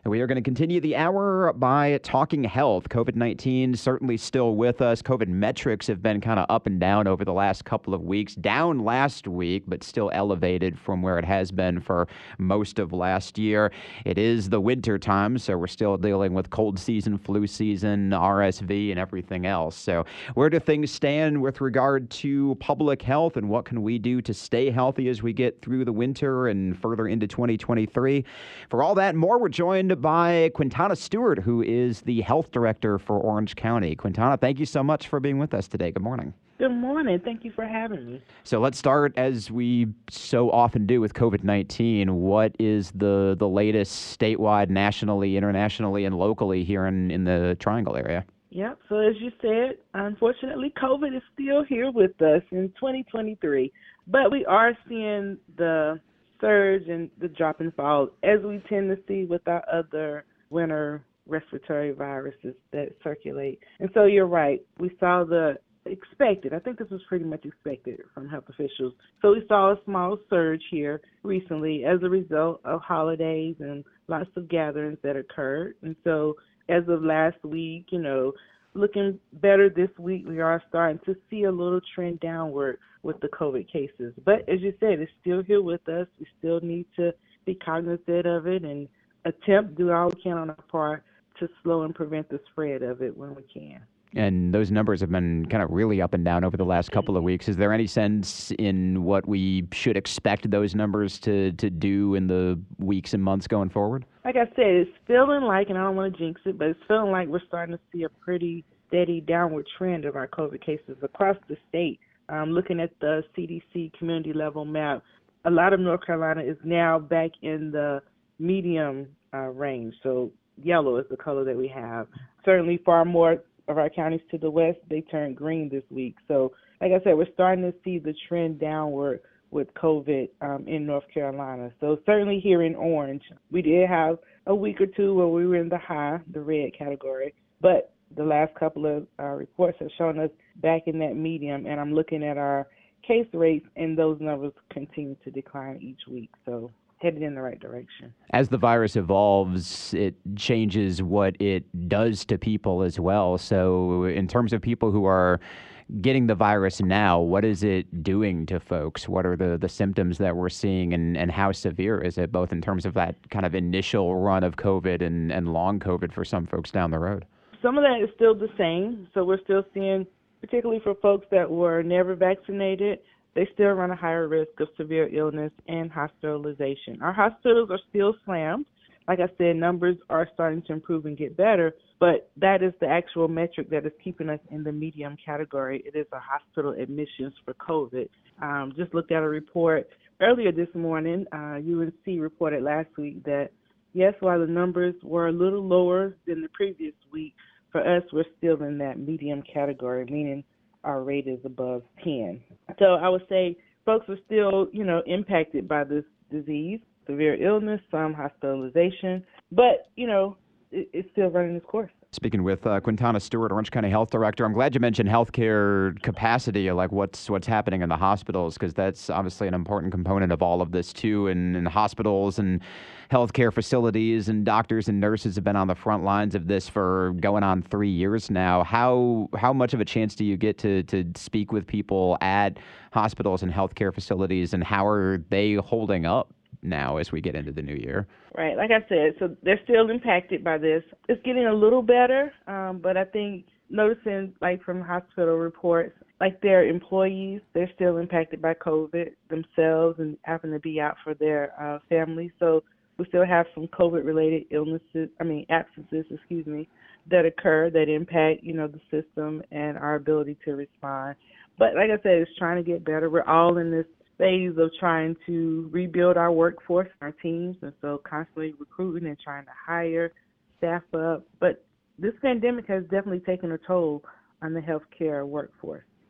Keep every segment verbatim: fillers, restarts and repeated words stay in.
We are going to continue the hour by talking health. COVID nineteen certainly still with us. COVID metrics have been kind of up and down over the last couple of weeks. Down last week, but still elevated from where it has been for most of last year. It is the winter time, so we're still dealing with cold season, flu season, R S V, and everything else. So where do things stand with regard to public health, and what can we do to stay healthy as we get through the winter and further into twenty twenty-three? For all that and more, we're joined by Quintana Stewart, who is the health director for Orange County. Quintana, thank you so much for being with us today. Good morning. Good morning. Thank you for having me. So let's start, as we so often do, with COVID nineteen. What is the, the latest statewide, nationally, internationally, and locally here in, in the Triangle area? Yep. So as you said, unfortunately, COVID is still here with us in twenty twenty-three. But we are seeing the surge and the drop and fall, as we tend to see with our other winter respiratory viruses that circulate. And so you're right. We saw the expected. I think this was pretty much expected from health officials. So we saw a small surge here recently as a result of holidays and lots of gatherings that occurred. And so as of last week, you know, looking better this week, we are starting to see a little trend downward with the COVID cases. But as you said, it's still here with us. We still need to be cognizant of it and attempt, do all we can on our part to slow and prevent the spread of it when we can. And those numbers have been kind of really up and down over the last couple of weeks. Is there any sense in what we should expect those numbers to, to do in the weeks and months going forward? Like I said, it's feeling like, and I don't want to jinx it, but it's feeling like we're starting to see a pretty steady downward trend of our COVID cases across the state. Um, looking at the C D C community level map, a lot of North Carolina is now back in the medium uh, range. So yellow is the color that we have. Certainly far more of our counties to the west, they turned green this week. So like I said, we're starting to see the trend downward with COVID um, in North Carolina. So certainly here in Orange, we did have a week or two where we were in the high, the red category, but the last couple of uh, reports have shown us back in that medium, and I'm looking at our case rates, and those numbers continue to decline each week. So headed in the right direction. As the virus evolves, it changes what it does to people as well. So in terms of people who are getting the virus now, what is it doing to folks? What are the, the symptoms that we're seeing, and, and how severe is it, both in terms of that kind of initial run of COVID and, and long COVID for some folks down the road? Some of that is still the same. So we're still seeing, particularly for folks that were never vaccinated, they still run a higher risk of severe illness and hospitalization. Our hospitals are still slammed. Like I said, numbers are starting to improve and get better, but that is the actual metric that is keeping us in the medium category. It is a hospital admissions for COVID. Um, just looked at a report earlier this morning. Uh, U N C reported last week that, yes, while the numbers were a little lower than the previous week, for us, we're still in that medium category, meaning our rate is above ten. So I would say folks are still, you know, impacted by this disease, severe illness, some hospitalization, but, you know, it, it's still running its course. Speaking with uh, Quintana Stewart, Orange County Health Director, I'm glad you mentioned healthcare capacity, like what's what's happening in the hospitals, because that's obviously an important component of all of this too. And, and hospitals and healthcare facilities and doctors and nurses have been on the front lines of this for going on three years now. How how much of a chance do you get to to speak with people at hospitals and healthcare facilities, and how are they holding up now as we get into the new year? Right. Like I said, so they're still impacted by this. It's getting a little better, um, but I think noticing, like from hospital reports, like their employees, they're still impacted by COVID themselves and having to be out for their uh, families. So we still have some COVID-related illnesses, I mean absences, excuse me, that occur that impact, you know, the system and our ability to respond. But like I said, it's trying to get better. We're all in this phase of trying to rebuild our workforce, our teams, and so constantly recruiting and trying to hire, staff up. But this pandemic has definitely taken a toll on the healthcare workforce.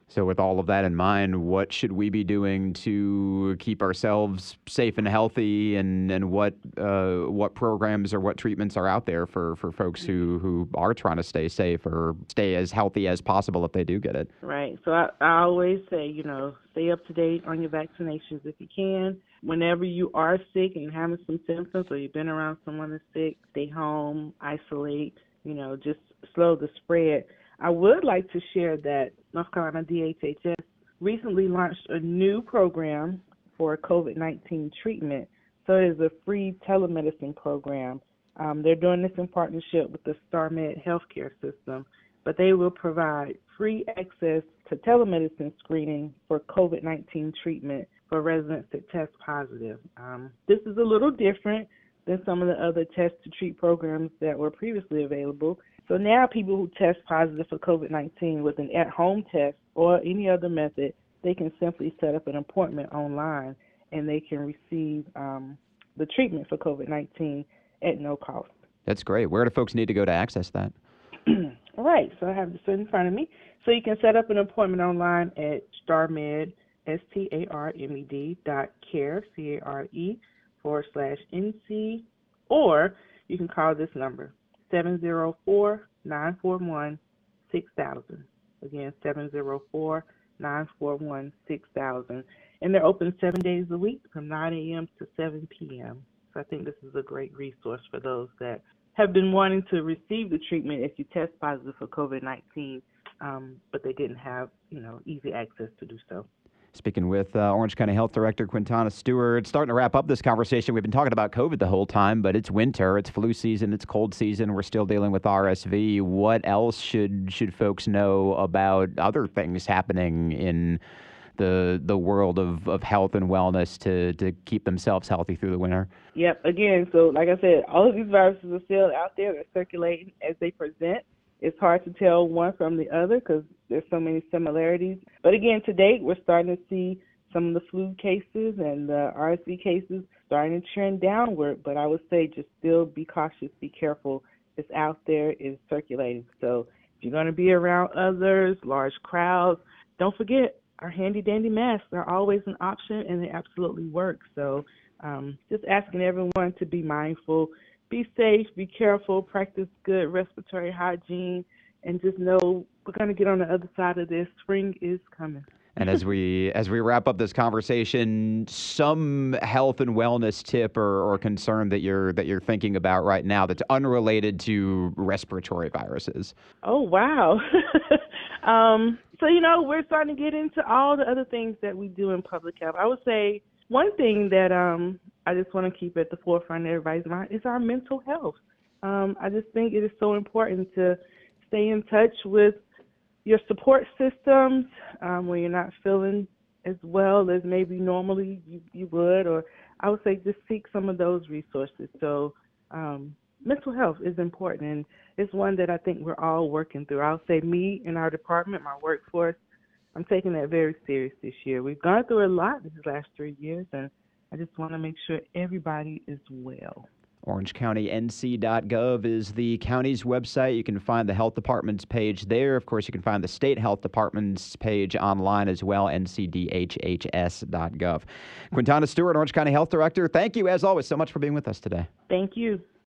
So with all of that in mind, what should we be doing to keep ourselves safe and healthy, and, and what uh, what programs or what treatments are out there for, for folks who, who are trying to stay safe or stay as healthy as possible if they do get it? Right. So I, I always say, you know, stay up to date on your vaccinations if you can. Whenever you are sick and having some symptoms or you've been around someone that's sick, stay home, isolate, you know, just slow the spread. I would like to share that North Carolina D H H S recently launched a new program for COVID nineteen treatment. So it is a free telemedicine program. Um, they're doing this in partnership with the StarMed healthcare system, but they will provide free access to telemedicine screening for COVID nineteen treatment for residents that test positive. Um, this is a little different than some of the other test to treat programs that were previously available. So now people who test positive for COVID nineteen with an at-home test or any other method, they can simply set up an appointment online and they can receive um, the treatment for COVID nineteen at no cost. That's great. Where do folks need to go to access that? All right, so I have this in front of me. So you can set up an appointment online at StarMed, S T A R M E D dot care, C A R E, forward slash N C, or you can call this number, seven zero four, nine four one, six thousand. Again, seven zero four, nine four one, six thousand. And they're open seven days a week from nine a.m. to seven p.m. So I think this is a great resource for those that have been wanting to receive the treatment if you test positive for COVID nineteen, um, but they didn't have, you know, easy access to do so. Speaking with uh, Orange County Health Director Quintana Stewart. Starting to wrap up this conversation. We've been talking about COVID the whole time, but it's winter, it's flu season, it's cold season. We're still dealing with R S V. What else should should folks know about other things happening in the the world of, of health and wellness to, to keep themselves healthy through the winter? Yep. Again, so like I said, all of these viruses are still out there. They're circulating as they present. It's hard to tell one from the other because there's so many similarities. But again, to date, we're starting to see some of the flu cases and the R S V cases starting to trend downward. But I would say just still be cautious, be careful. It's out there, it's circulating. So if you're going to be around others, large crowds, don't forget our handy dandy masks are always an option and they absolutely work. So um, just asking everyone to be mindful. Be safe, be careful, practice good respiratory hygiene, and just know we're going to get on the other side of this. Spring is coming. And as we as we wrap up this conversation, some health and wellness tip or, or concern that you're that you're thinking about right now that's unrelated to respiratory viruses. Oh, wow. um, so, you know, we're starting to get into all the other things that we do in public health. I would say one thing that um, I just want to keep at the forefront of everybody's mind is our mental health. Um, I just think it is so important to stay in touch with your support systems um, when you're not feeling as well as maybe normally you, you would, or I would say just seek some of those resources. So um, mental health is important, and it's one that I think we're all working through. I'll say me in our department, my workforce, I'm taking that very serious this year. We've gone through a lot these last three years, and I just want to make sure everybody is well. Orange County N C dot gov is the county's website. You can find the health department's page there. Of course, you can find the state health department's page online as well, N C D H H S dot gov. Quintana Stewart, Orange County Health Director, thank you, as always, so much for being with us today. Thank you.